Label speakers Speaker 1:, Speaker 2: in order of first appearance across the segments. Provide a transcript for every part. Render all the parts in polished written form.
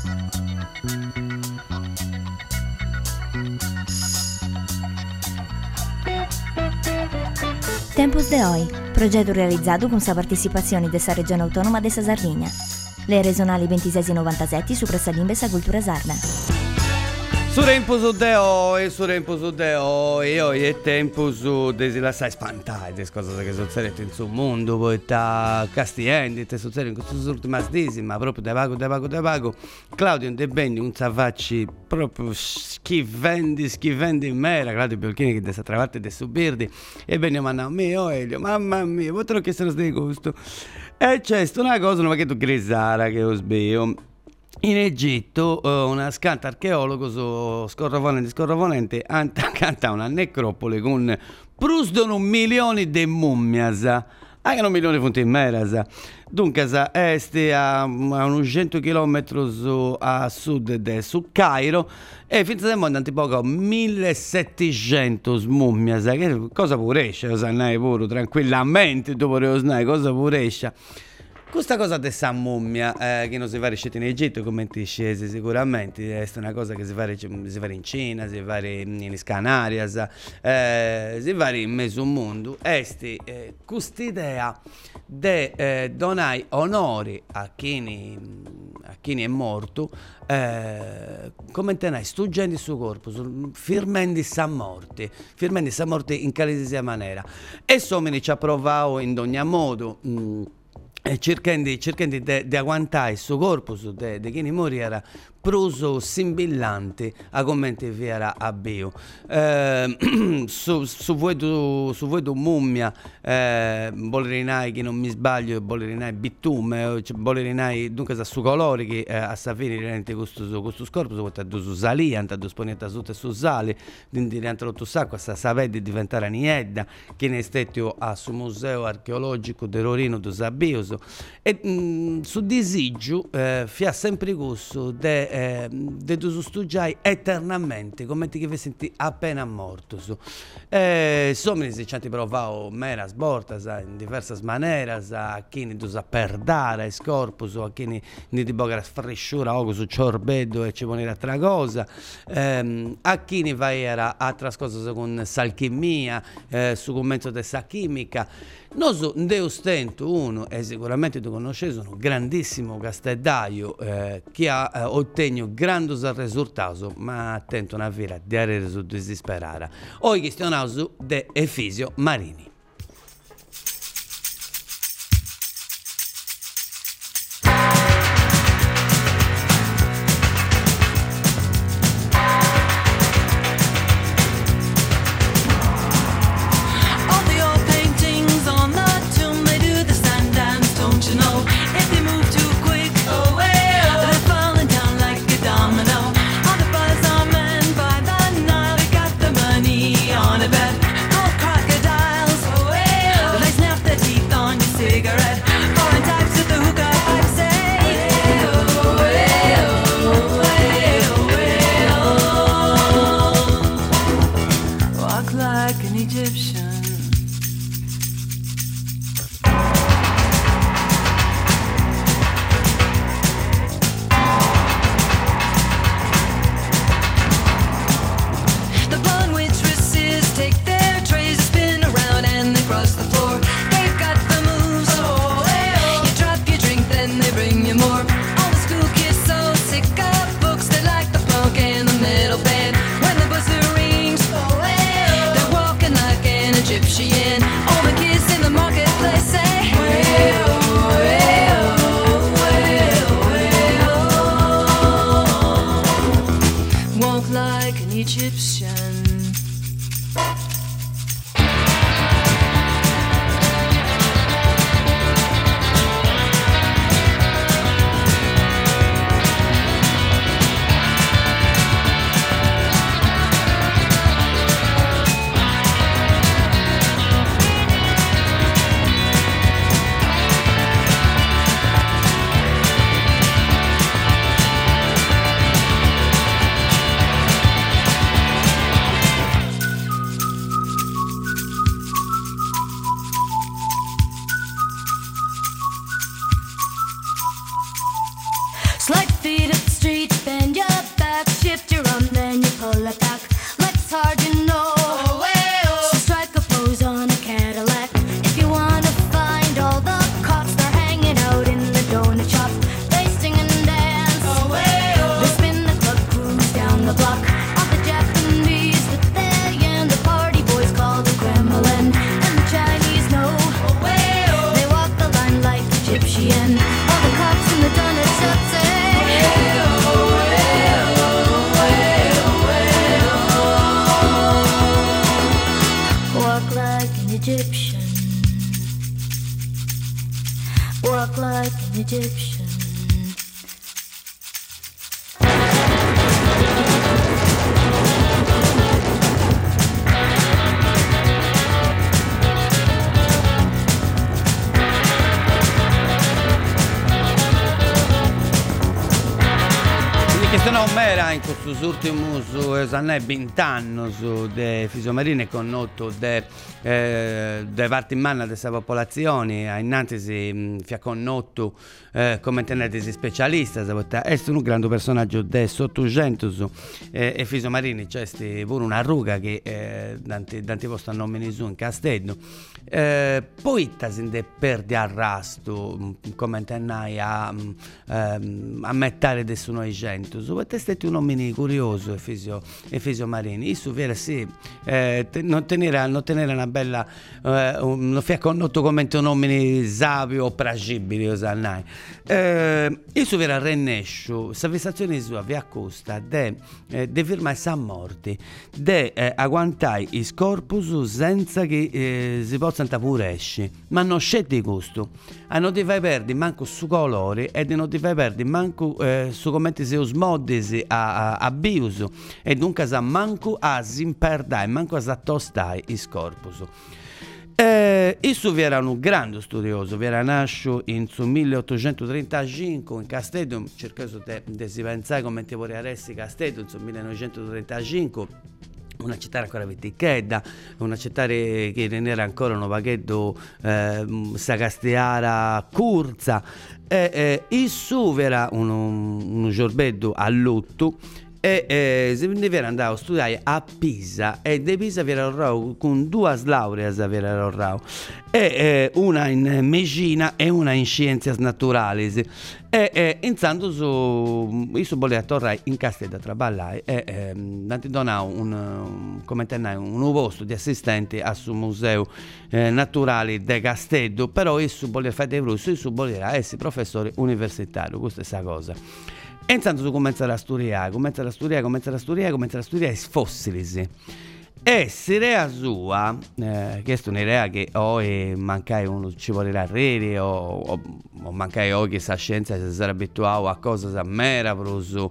Speaker 1: Tempus de Oi, progetto realizzato con la partecipazione della Regione Autonoma de Sardegna. Le regionali 26 e 97 su Pressalimbe e Cultura Sarda.
Speaker 2: Surempus de oi è tempus de lasciare spantare le cose che succedono in sul mondo, poi sta castiendo, te succedono in queste ultime giornate, ma proprio da vago. Claudio De Bendi, un savacci proprio schivendi in mera, Claudio Biolchini che da travalte de subirdi, e bene mio Elio, mamma mia, voi te lo chiesto di gusto. E c'è una cosa, una che tu grisara che ho sbio. In Egitto una scanta archeologo su scorrovonente canta una necropoli con prusdono milioni di mummias, anche un milione di punti in meras. Dunque est a uns 100 km a sud su Cairo e finché del mondo antipoco 1700 mummias, che cosa puresce, osannai pure tranquillamente dopo le osnai, cosa puresce. Questa cosa di San Mummia, che non si fa in Egitto, come ti scesi sicuramente, è una cosa che si fa in Cina, si fa in Canarias, si fa in mezzo mondo. Questa idea di donare onori a chi è morto, come tenai stuggendo il suo corpo, firmando sa morte in qualsiasi maniera. E someni ci ha provato in ogni modo. Cercando di aguantare il suo corpo di chi moriera proso simbillante a commenti viera a bio su voi mummia bolerinai che non mi sbaglio bolerinai bitume bolerinai dunque su colori che a sapere rende questo corpo su sali anta su sponietta su sale di rientrare tutto sacco sta sapere diventare niedda che ne stetio a su museo archeologico de Rorino do Sabbioso e su disigio fia sempre gusto de tu studiai eternamente come ti che senti appena morto sommi si ci hanno provato mera sbortas in diverse maniere a chi ne sa perdare scorpus a chi ne ti boga fresciura o su ciorbedo e ci ponere altra cosa a chi ne vai era altre cose con salchimia su commento della chimica. Noi ne stento uno, e sicuramente tu conosci, un grandissimo casteddaio che ha ottenuto grandi risultati, ma attento una vera di arere su disperare. Oggi questionato di Efisio Marini.
Speaker 3: Slight feet up the street.
Speaker 2: Questo non era in questo ultimo esame 20 anni de fisiomarine connotto de parti in manna della popolazione innanzi si fia connotto come tenetesi specialista è un grande personaggio del 800 e fisiomarini c'è pure una ruga che tanti posti nomini su in Castello poi si perde arrasto come tenai a mettare del suo 900 è stato un uomo curioso e fisiomarini isso viene sì non tenere una bella non fia connotto come un uomo savio o pragibile isso viene rennescio sa fissazione sua vi accosta de firmare sa morte de aguantai i corpus senza che si possa pure esci ma non c'è di gusto non ti fai perdere manco su colori e non ti fai perdere manco su commenti se osmodisi a biuso e dunque sa manco a simperdai manco a sattostai i corpus Isso era un grande studioso, era nasciuto in 1835 in Castello, cercato di si pensare come ti vorrei resti Castello in 1935. Una città ancora vecchietta, una città che non era ancora un paghetto sagastiara curza isso era un giornetto a lutto e si deve andare a studiare a Pisa e da Pisa viene con due lauree una in medicina e una in scienze naturali intanto io volevo tornare in Castello a lavorare e ti donavo un posto di assistente al museo naturale di Castello però io volevo fare russo io volevo essere professore universitario questa è la cosa. E intanto tu cominci a studiare i fossili. E l'idea sua, questa è un'idea che oggi mancai uno ci vuole arredi o mancai oggi questa scienza si sarà abituato a cose meravigliose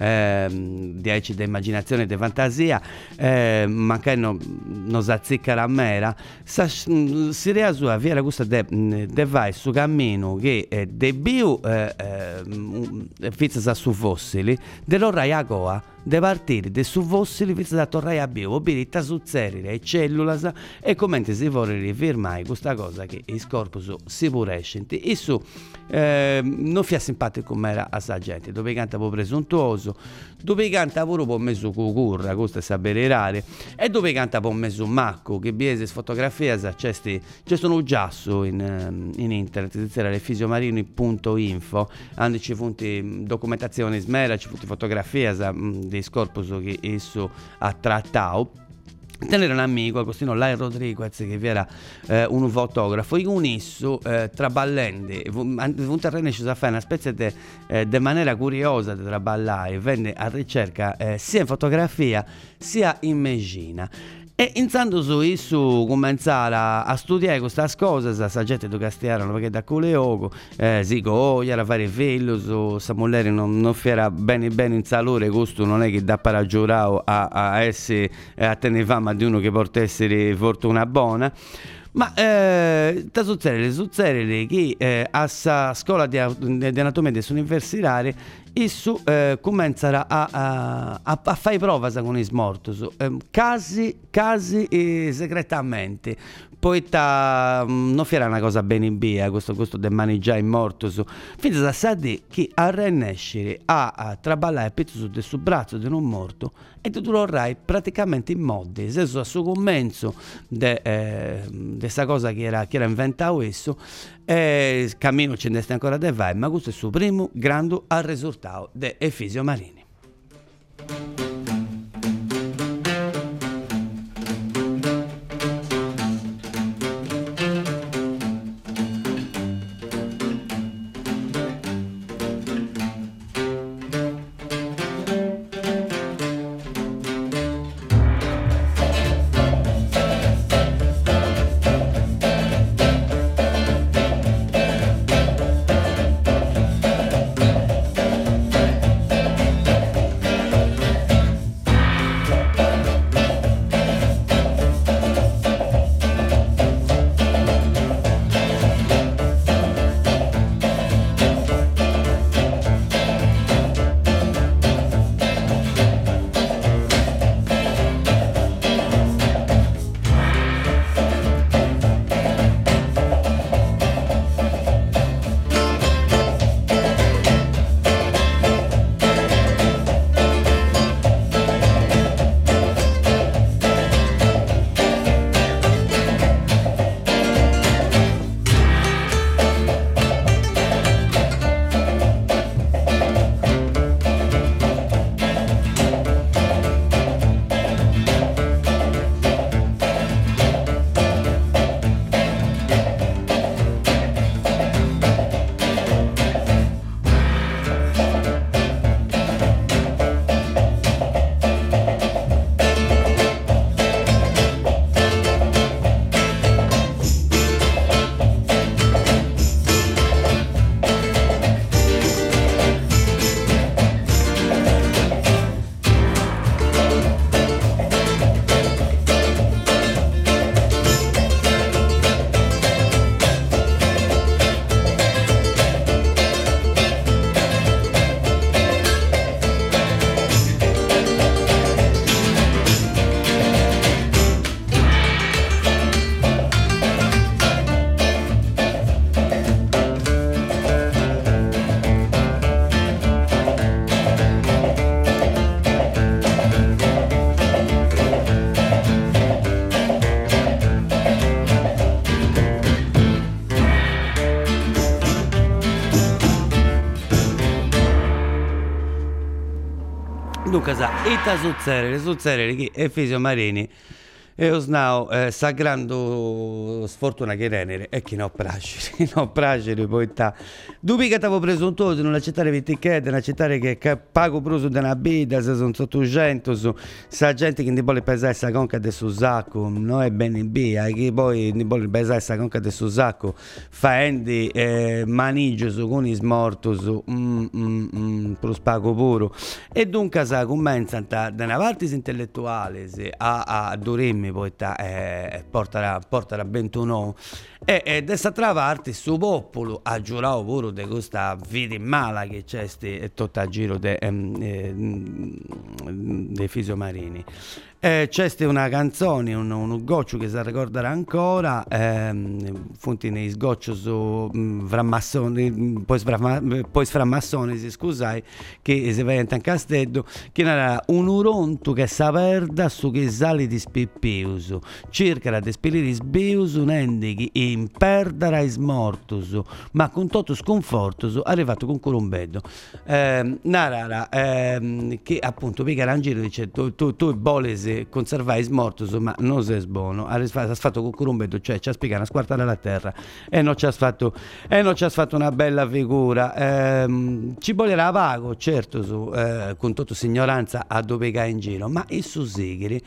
Speaker 2: di immaginazione e di fantasia mancai non si azzicca la mera l'idea sua era questa di vai su cammino che de bio fizza su fossili dell'orrai a goa de partire de su fossili fizza da tornare a bio obilita su cellule e cellula e come si vuole rifirmare questa cosa che il corpo si puresce isso non fia simpatico come era a sta gente dove canta po' presuntuoso dove canta pure po' messo cucurra questo è sapere rare e dove canta po' messo macco che biese fotografia c'è un giasso in internet c'era le fisiomarini.info hanno ci funti documentazioni smera ci funti fotografie dei corpus che esso ha trattato tenere un amico Agostino Lai Rodriguez che era un fotografo io con esso traballende un terreno ci sa fare una specie di maniera curiosa di traballare venne a ricerca sia in fotografia sia in medicina e intanto su isso cominciare a studiare queste cose sa gente do castigliano perché da culeogo si era fare figli su Samuele non era bene in salute questo non è che da paragiurao a essere a tenere fama di uno che porta essere fortuna buona ma da succede che a scuola di anatomia dell'università isso comincia a fare prova con i smortos casi segretamente poi non era una cosa bene in via questo del maneggiare mortos fino a sapere che a rennescere a traballare pezzo del suo braccio di non morto e tu lo avrai praticamente in modi senso a suo commenzo di questa cosa che era inventato esso cammino ce ne sta ancora da vai ma questo è il suo primo grande risultato de fisiomarini. dunque ita suzzere che è Fisio Marini e osnao sa grande sfortuna che renere e chi non piace poi sta dupi che t'avevo presuntuoso non accettare vitichette non accettare che pago pruso di una bida se sono sotto 100 su sa gente che ne vuole pesare sa conca del suo sacco non è bene in via che poi ne vuole pesare sa conca del suo sacco faendi manigio su con i smorto su per lo spago puro e dunque sa comincia da una parte intellettuale a doremi poi porta 21 e dall'altra parte su popolo ha giurato pure di questa vita mala che c'è tutto a giro dei Fisio Marini. C'è una canzone, un goccio che si ricorderà ancora, funti nei sgoccio su Framassoni, poi Framassoni, scusai, che si vede in Castello, che era un uronto che si perda su che sali di spippiuso, circa la despelire sbiuso, nendi che in perdere is mortus, ma con tutto sconforto, arrivato con curumbedo. Narara, che appunto picca in giro dice tu bolesi conservare smortus ma non sei buono ha fatto con curumbedo cioè ci ha spiegato a squartare la terra e non ci ha fatto una bella figura ci volerà vago certo con tutta ignoranza a dove cai in giro ma i susigiri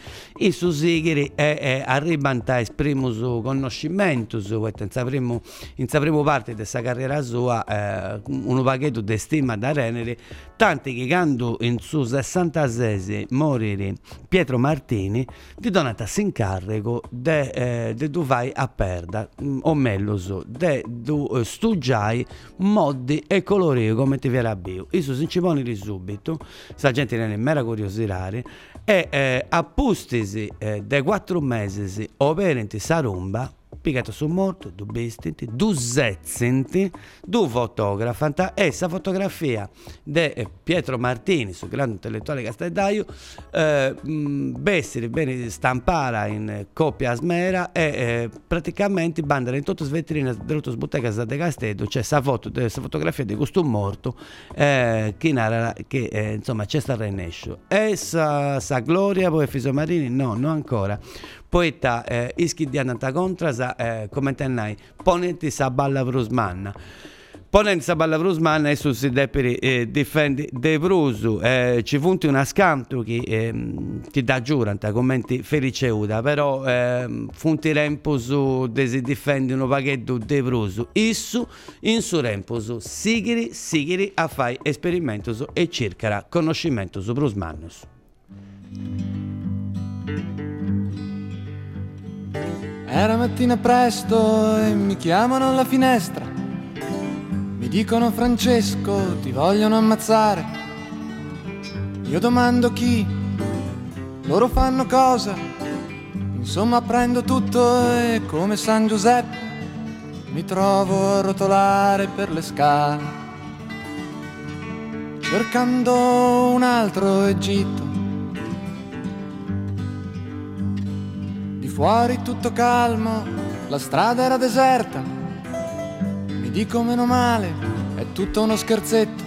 Speaker 2: arrivano a esprimere su conoscimento in prima parte di questa carriera sua un paghetto di stima da renere tanti che quando in su 66 morire Pietro Martini di donatasi incarico de tu vai a perda o meglio de tu studiai modi e colori come ti verrà bio isso si ci pone subito sta gente ne è mera curiosità e appustisi de 4 mesi operenti sa rumba piccato su morto, du bestinti, du sezzenti, du fotografanta e sa fotografia di Pietro Martini, su grande intellettuale Casteldaio, bessere bene stampara in copia smera e praticamente bandere in tutte le vetrine delle bottega de Castello c'è sa fotografia di questo morto che insomma c'è sta Renescio e sa gloria poi Fisio Marini no ancora poeta ischi di andata contra come tennai ponenti sa balla brusmanna e su si deperi difendi de brusu ci funti una scanto che ti dà giuranta commenti feliceuda però funti rempo su desi difendi un paghetto de brusu issu in su rempo su sigiri a fai esperimento su e circara conoscimento su brusmannus.
Speaker 3: Era mattina presto e mi chiamano alla finestra. Mi dicono Francesco, ti vogliono ammazzare. Io domando chi, loro fanno cosa. Insomma prendo tutto e come San Giuseppe mi trovo a rotolare per le scale, cercando un altro Egitto. Fuori tutto calmo, la strada era deserta. Mi dico meno male, è tutto uno scherzetto.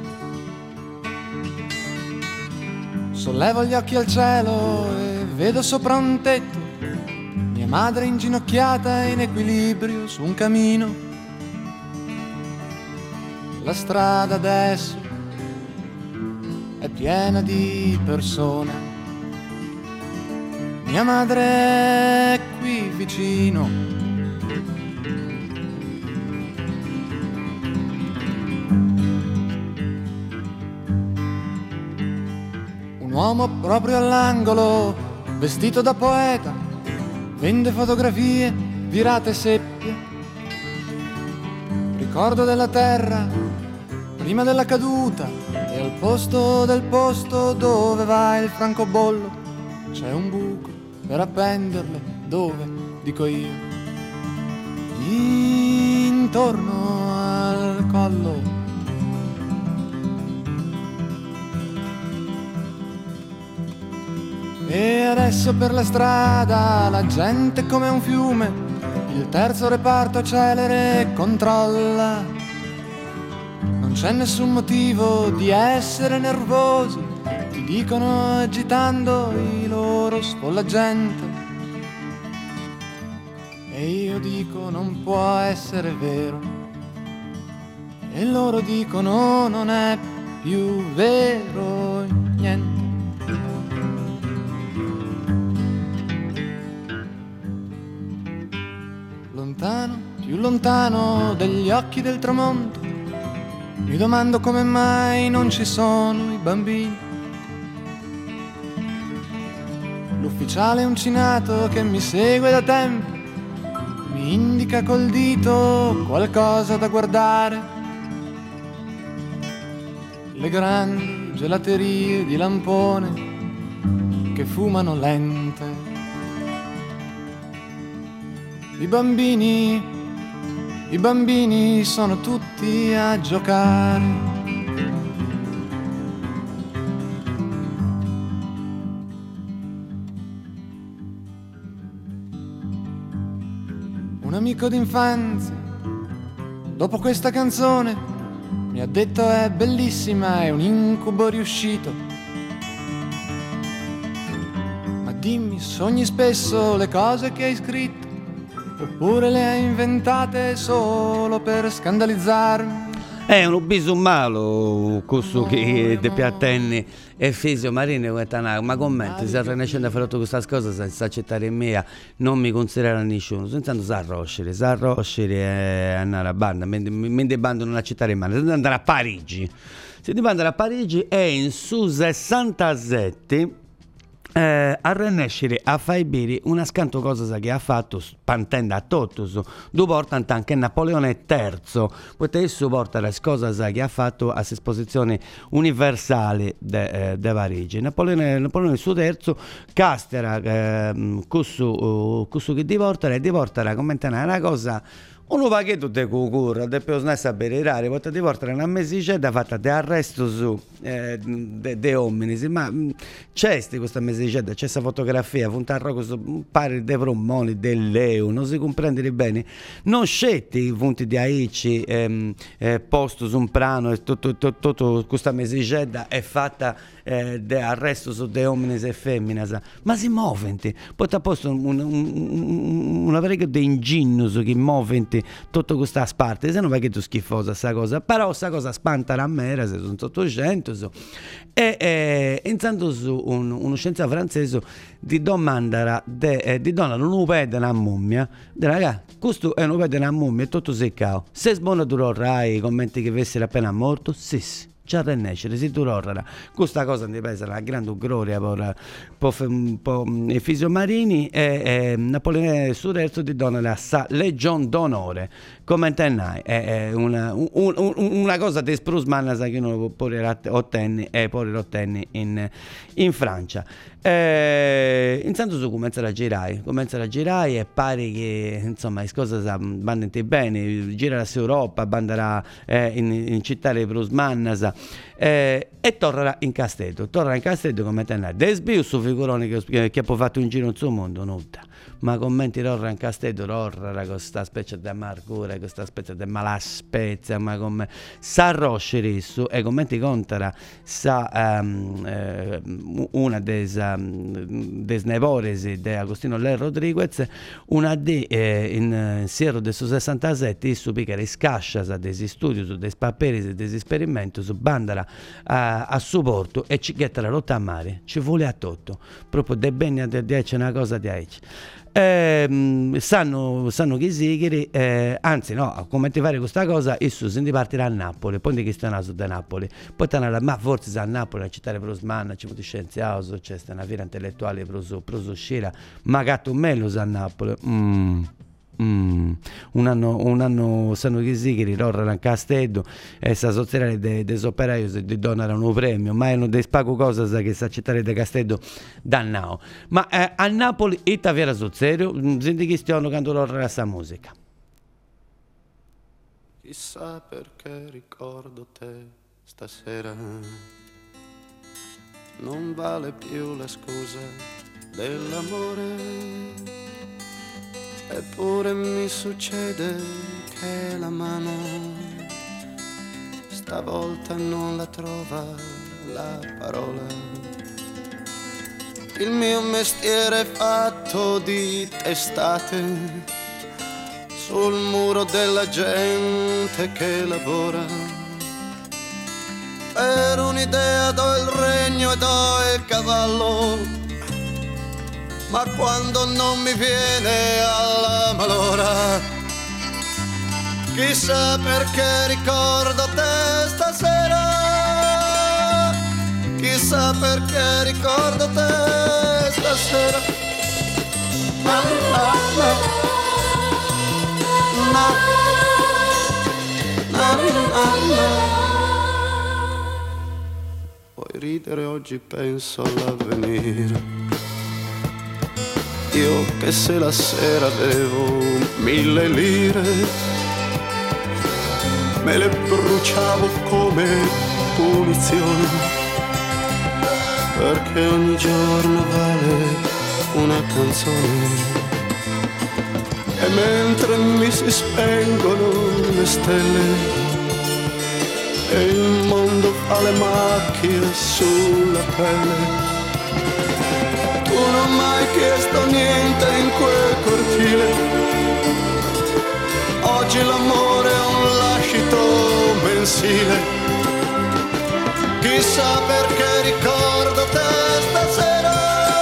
Speaker 3: Sollevo gli occhi al cielo e vedo sopra un tetto mia madre inginocchiata in equilibrio su un camino. La strada adesso è piena di persone. Mia madre è qui vicino. Un uomo proprio all'angolo, vestito da poeta, vende fotografie virate seppie. Ricordo della terra prima della caduta e al posto del posto dove va il francobollo c'è un buco per appenderle, dove, dico io, intorno al collo. E adesso per la strada la gente come un fiume, il terzo reparto accelera e controlla. Non c'è nessun motivo di essere nervosi, ti dicono agitando i loro sfollagente. E io dico non può essere vero, e loro dicono non è più vero niente. Lontano, più lontano degli occhi del tramonto, mi domando come mai non ci sono i bambini. L'ufficiale uncinato che mi segue da tempo mi indica col dito qualcosa da guardare. Le grandi gelaterie di lampone che fumano lente. I bambini sono tutti a giocare. Un amico d'infanzia, dopo questa canzone, mi ha detto è bellissima, è un incubo riuscito. Ma dimmi, sogni spesso le cose che hai scritto? Oppure le hai inventate solo per scandalizzarmi?
Speaker 2: È un biso malo, questo che de piattenni e Fisio Marini, ma commenti, se Renascente ha fatto questa cosa senza accettare mia, non mi considererà nessuno, senza arroscere e andare a banda, mentre bando non accettare mai, senza andare a Parigi. Se devo andare a Parigi è in su 67, a rinascere a fare bere una scanto cosa che ha fatto spantendo a Totus due portano anche Napoleone III poiché esso porta le cose che ha fatto a esposizione universale de Parigi. Napoleone III castera questo che divorterà commentare una cosa. Un pachetto di cucurra, di più non sapere rare, potete divortare una mesicetta fatta di arresto su de uomini, ma c'è questa mesicetta, c'è questa fotografia, pare dei prommoni, del leo, non si comprende bene, non scetti i punti di aici, posto su un prano, e tutto questa mesicetta è fatta di arresto su de uomini e femmine, ma si muoventi, poi ti ha posto una parecchio di ingegno che muoventi tutta questa parte, se non va che tu schifosa sta cosa, però questa cosa spanta a me, se sono 800 e intanto su uno scienziato francese di domandare di donare un upè di una mummia, di raga, questo è un upè di una mummia, è tutto seccato, se sbona durorrai commenti che avessero appena morto, sì. Già rennescere, si durorrara. Questa cosa mi pesa una grande gloria per Fisio Marini e Napoleone III di donare a sa Legion d'onore. Come intendai, è una cosa di sprusmanna che uno può ottenere in Francia. Intanto su comincia a girare e pare che insomma le cose vanno bene, gira la Europa, andrà in città di Prusmannas e tornerà in Castello come tenere desbio su figurone che ha fatto un giro in suo mondo nuda. Ma commenti torna in Castello torna questa specie di amargura, questa specie di malaspezia, ma come sa roscerisso e commenti contara sa una des nevoresi di Agostino Ler Rodriguez, una di in Sierra del 67 su picare scasciasa dei studi su dei paperi dei esperimenti su bandara a supporto e ci getta la rotta a mare ci vuole a tutto proprio de bene di c'è una cosa di aici. Sanno che sigari, anzi no, come ti fare questa cosa esso si partirà a Napoli, poi di che stanno da Napoli, poi stanno ma forse a Napoli, a città Prosmanna, c'è molti scienziati, c'è una fiera intellettuale prosuscira, ma gatto melos a Napoli. Un anno sanno che sigari tornano a Castello e sa sozzerare dei operai di donare un premio, ma è uno dei spago cosa che sa accettare da Castello dannao. Ma a Napoli ita vera sul serio, senti che stiano quando loro questa musica.
Speaker 4: Chissà perché ricordo te stasera, non vale più la scusa dell'amore. Eppure mi succede che la mano stavolta non la trova la parola. Il mio mestiere è fatto di testate sul muro della gente che lavora. Per un'idea do il regno e do il cavallo, ma quando non mi viene alla malora, chissà perché ricordo te stasera, chissà perché ricordo te stasera. Na, na, na, na, na, na. Puoi ridere, oggi penso all'avvenire. Io che se la sera avevo 1000 lire, me le bruciavo come punizione, perché ogni giorno vale una canzone. E mentre mi si spengono le stelle e il mondo fa le macchie sulla pelle, tu non mi hai chiesto niente in quel cortile. Oggi l'amore è un lascito mensile. Chissà perché ricordo te stasera,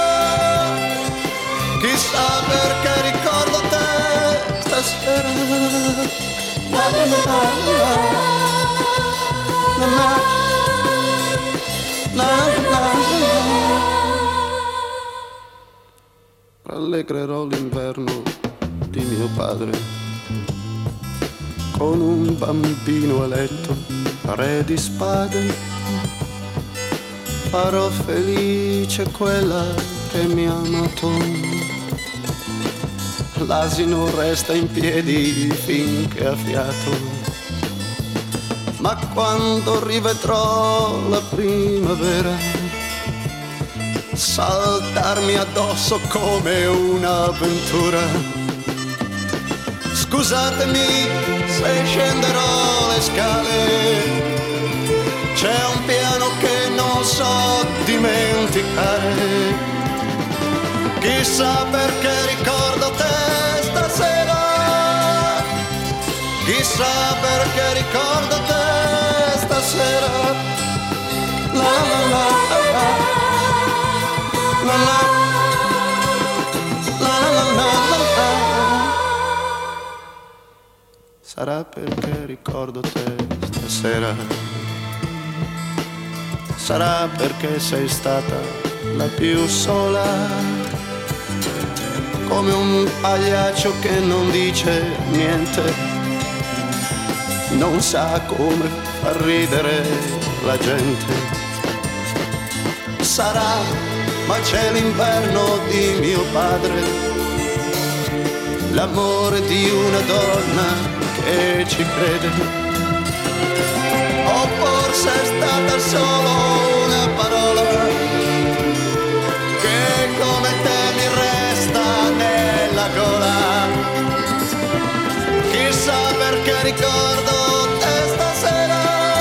Speaker 4: chissà perché ricordo te stasera. La la la la la la la. Rallegrerò l'inverno di mio padre con un bambino a letto, re di spade. Farò felice quella che mi ha amato. L'asino resta in piedi finché ha fiato, ma quando rivedrò la primavera saltarmi addosso come un'avventura. Scusatemi se scenderò le scale, c'è un piano che non so dimenticare. Chissà perché ricordo te stasera, chissà perché ricordo te stasera. La la la la la la la la la. Sarà perché ricordo te stasera, sarà perché sei stata la più sola, come un pagliaccio che non dice niente, non sa come far ridere la gente. Sarà, ma c'è l'inverno di mio padre, l'amore di una donna che ci crede. O forse è stata solo una parola che come te mi resta nella gola. Chissà perché ricordo te stasera,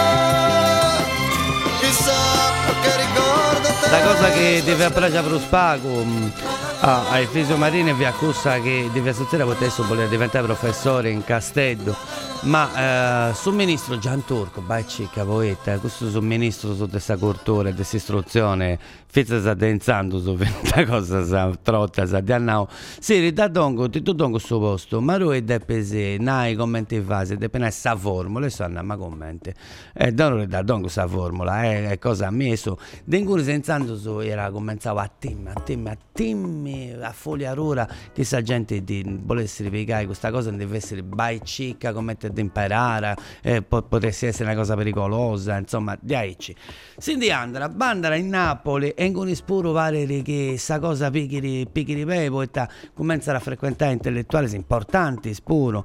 Speaker 4: chissà perché ricordo te.
Speaker 2: La cosa che deve approcciare per lo spago ai Fisio Marini vi accusa che deve stasera potesse voler diventare professore in Castello, ma sul ministro Gianturco Baicicca poeta, questo sul ministro su questa cultura e questa istruzione Fizza sta denzando su questa cosa sa trotta sa di annao sì da dongo ti tu dongo sto posto ma lui è pese nai commenti fase depena sa formula e sanno ma commenti da dongo sa formula è cosa a me so dengo senzando su era comenzava a timmi a foglia rura che sa gente di volesse ripiegare questa cosa non deve essere baicicca come te di imparare potesse essere una cosa pericolosa insomma di aici si andrà bandara in Napoli e con spuro pare che sta cosa picchi di pepo e cominciano a frequentare intellettuali importanti spuro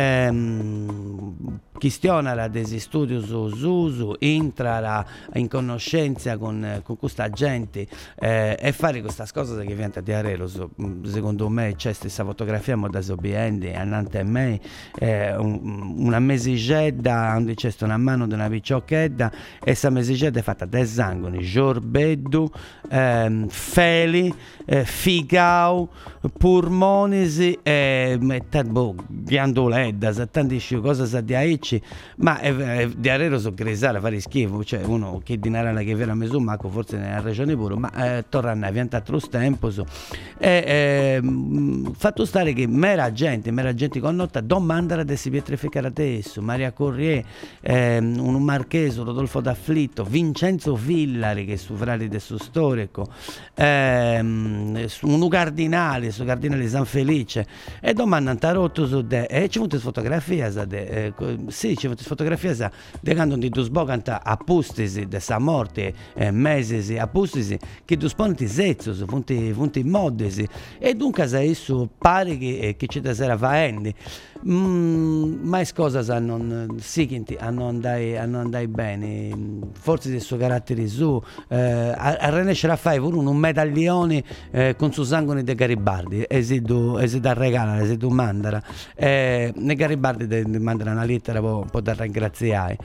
Speaker 2: questionare dei studi su Zuzu entrare in conoscenza con questa gente e fare questa cosa che viene a dire secondo me c'è questa fotografia da Sobiendi annante a me una mesigedda, onde c'è una mano di una picciocchedda, e essa mesigedda è fatta da zangoni, giorbedu, feli, figau, purmonisi, ghiandoledda, tanti cose di aici, ma di arero so grisale, fare schifo, cioè uno che di narana che vera mesumacco forse nella regione pure, ma tornano a piantare lo tempo, fatto stare che mera gente con nota domandano di si pietrificare adesso, Maria Corrier, un marcheso, Rodolfo D'Afflitto, Vincenzo Villari, che è su frati del suo storico, un cardinale San Felice, e domandano tarotto su de, e ci sono fotografie sì, ci sono fotografie de quando di tu sbocanta appustisi de sa morte, mesi appustisi che tu sponti zezzo, funti moddesi, e dunque isso pare che ci da sera faendi, ma è cosa non andai bene, forse il suo carattere su a rinescere a fare pure un medaglione con suo sangue di Garibaldi, e si da regalare, e si da mandare, ne Garibaldi mandano una lettera per da ringraziare,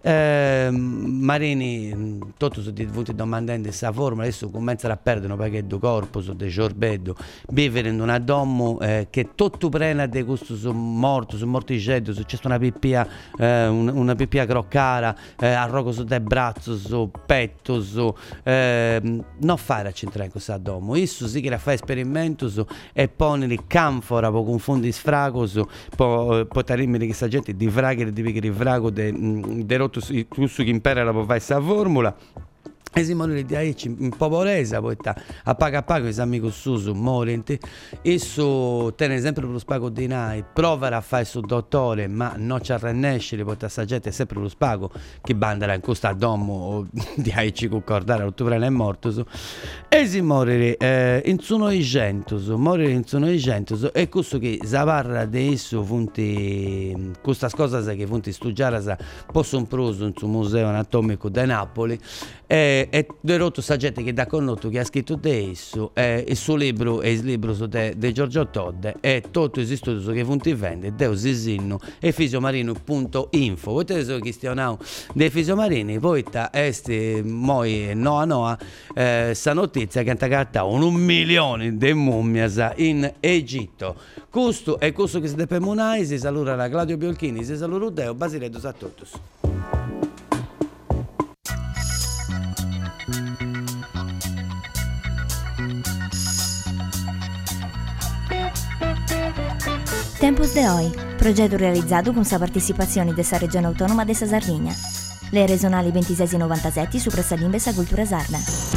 Speaker 2: Marini tutti sono venuti domandando questa forma, adesso cominciano a perdere un pacchetto corpo su de giorbedo, vivere in una domo che tutto prena di questo su morticello, c'è una pippia croccara, arrogo su de braccio, su petto, non fare a centrare in questa domo, isso si che la fa esperimento e pone il canfora per confondere sfrago, per tarimmi di questa gente di fraghe di picchi di frago de rotto su che impera per fare questa formula. E si muore di aici in poporesa, poi a pago i amici su morenti, e su tiene sempre per lo spago di nai, prova a fare il suo dottore, ma non ci arrennesce, poi sta gente è sempre lo spago che bandera in questa domo di aici concordare, l'ottobre è morto, e si morire in suno i gentos, e questo che zavarra di esso funti, questa cosa che funti studiare possono proso in suo museo anatomico di Napoli, e rotto sta gente che da connoto che ha scritto adesso il suo libro è il libro di Giorgio Todde, e tutto il studio che funti vende Deo Sisinno e fisiomarino.info. Voi te so questionau dei fisiomarini, poi este moi noa sta notizia che hanno cattato 1 milione di mummias in Egitto. Questo è questo che si deve munare. Si saluta la Claudio Biolchini, si saluta Deo Basiledo a tutti.
Speaker 1: Tempus de Hoy, progetto realizzato con la partecipazione della Regione Autonoma de Sardegna. Le regionali 26 e 97 su Pressa Limbes a Cultura Sarda.